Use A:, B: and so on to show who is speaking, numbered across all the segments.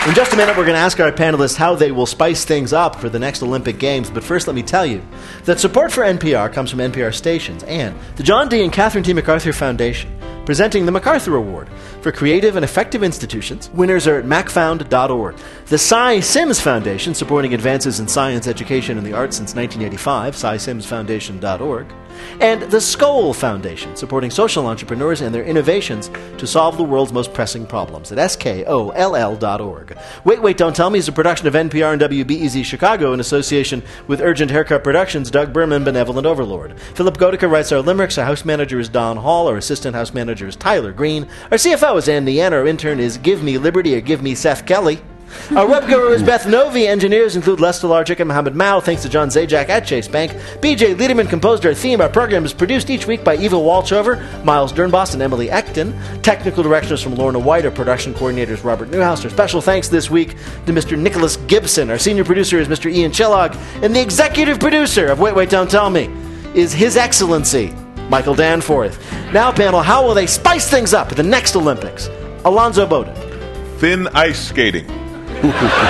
A: In just a minute, we're going to ask our panelists how they will spice things up for the next Olympic Games. But first, let me tell you that support for NPR comes from NPR stations and the John D. and Catherine T. MacArthur Foundation, presenting the MacArthur Award for creative and effective institutions. Winners are at macfound.org. The Cy Sims Foundation, supporting advances in science, education, and the arts since 1985, cysimsfoundation.org. And the Skoll Foundation, supporting social entrepreneurs and their innovations to solve the world's most pressing problems at skoll.org. Wait, Don't Tell Me is a production of NPR and WBEZ Chicago in association with Urgent Haircut Productions, Doug Berman, Benevolent Overlord. Philip Goedicke writes our limericks. Our house manager is Don Hall. Our assistant house manager is Tyler Green. Our CFO is Ann Neanna. Our intern is Give Me Liberty or Give Me Seth Kelly. Our web guru is Beth Novi. Engineers include Les Delarczyk and Mohammed Mao. Thanks to John Zajac at Chase Bank. BJ Liederman composed our theme. Our program is produced each week by Eva Walchover, Miles Dernbos, and Emily Ekton. Technical direction is from Lorna White. Our production coordinator is Robert Newhouse. Our special thanks this week to Mr. Nicholas Gibson. Our senior producer is Mr. Ian Chillog. And the executive producer of Wait, Don't Tell Me is His Excellency, Michael Danforth. Now, panel, how will they spice things up at the next Olympics? Alonzo Bowden.
B: Thin ice skating. They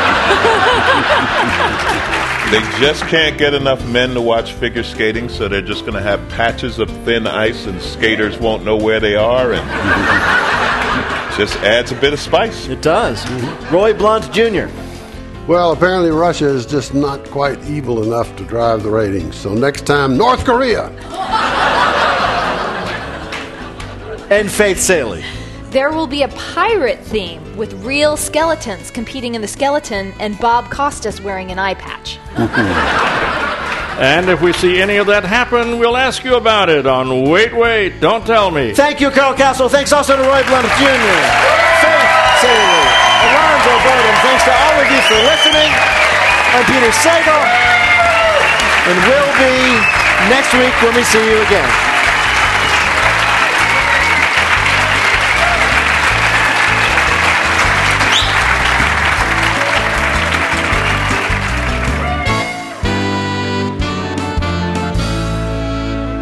B: just can't get enough men to watch figure skating, so they're just going to have patches of thin ice and skaters won't know where they are, and just adds a bit of spice.
A: It does. Roy Blunt Jr.
C: Well, apparently Russia is just not quite evil enough to drive the ratings. So next time, North Korea.
A: And Faith Saley.
D: There will be a pirate theme with real skeletons competing in the skeleton and Bob Costas wearing an eye patch.
E: And if we see any of that happen, we'll ask you about it on Wait, Don't Tell Me.
A: Thank you, Carl Castle. Thanks also to Roy Blunt Jr., Faith Saley, Alonzo Bowden. Thanks to all of you for listening. I'm Peter Sagal, and we'll be next week when we see you again.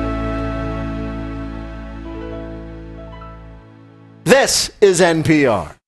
A: This is NPR.